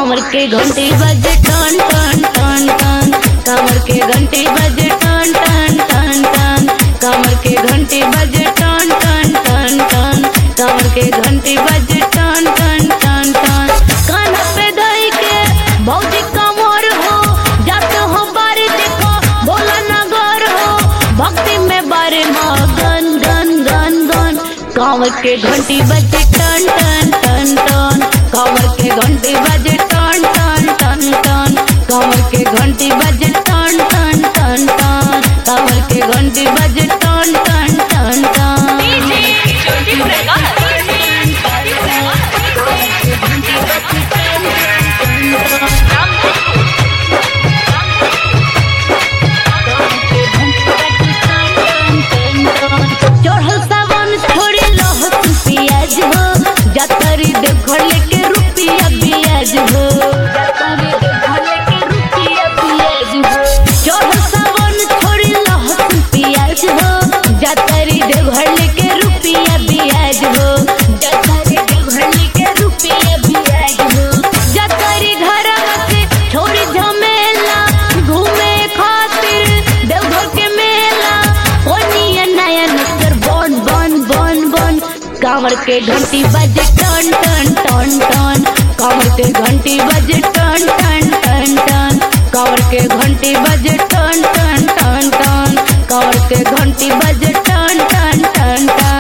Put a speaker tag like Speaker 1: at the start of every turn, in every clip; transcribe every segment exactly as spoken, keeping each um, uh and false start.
Speaker 1: कांवर के घंटी बजे टन टन टन टन, कांवर के घंटी बजे टन टन टन टन, कांवर के घंटी बजे टन टन टन टन, कांवर के घंटी बजे टन टन टन टन। कान्हा पे धई के भौजी कांवर हो, जात हो बारी देखो भोला नगर हो, भक्ति में बारे मगन गन गन गन। कांवर के घंटी बजे टन टन टन टन, कांवर के घंटी बजे टन टन टन टन, कांवर के घंटी बजे टन टन टन टन, कांवर के घंटी बजे टन टन टन टन। चढ़ल सावन थोड़ी लहसुन प्याज हो, जातरी देखो लेके रुपया ब्याज हो, जातरी देखो लेके रुपया ब्याज हो। चढ़ल सावन थोड़ी लहसुन प्याज हो, जातरी देखो लेके रुपया ब्याज हो, जातरी देखो लेके रुपया ब्याज हो। जातरी घर से छोड़ी झमेला, घूमे खातिर देवघर के मेला, कोनिया नया नजर बन बन बन बन। कांवर के घंटी बजे टन टन टन टन, कांवर के घंटी बजे टन टन टन टन, कांवर के घंटी बजे टन टन टन टन, कांवर के घंटी बजे टन टन टन टन।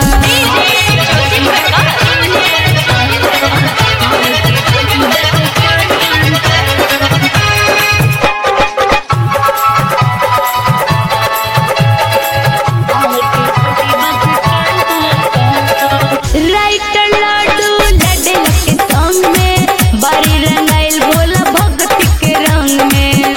Speaker 1: राइटर लाडू लड्डे लगे संग में, बारी रंगाइल भोला भगत के रंग में।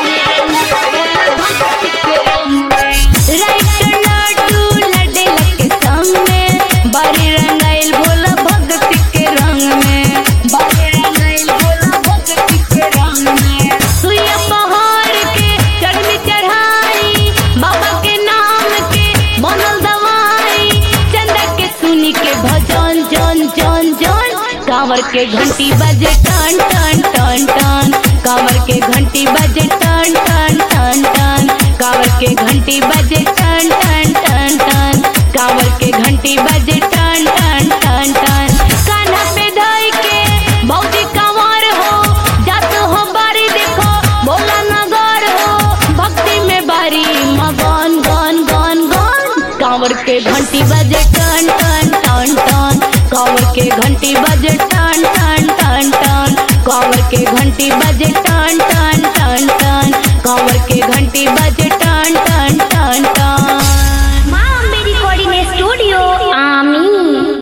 Speaker 1: राइटर लाडू लड्डे लगे संग में, बारी रंगाइल भोला भगत के रंग में, बारी रंगाइल भोला भगत के रंग में। सुइया पहाड़ के चढ़नी चढ़ाई, बाबा के नाम के बनल दवाई, चंदा के सुनी के भजन जन जन जन। कांवर के घंटी बजे टन टन टन टन, कांवर के घंटी बजे टन टन टन टन, कांवर के घंटी बजे टन टन टन टन, कांवर के घंटी बजे टन टन टन टन। कान्हा पे धई के भौजी कांवर हो, जात हो बारी देखो भोला नगर हो, भक्ति में बारी मगन गन गन गन। कांवर के घंटी बजे टन टन टन टन, कांवर के घंटी बजे टन टन टन टन, कांवर के घंटी बजे टन टन।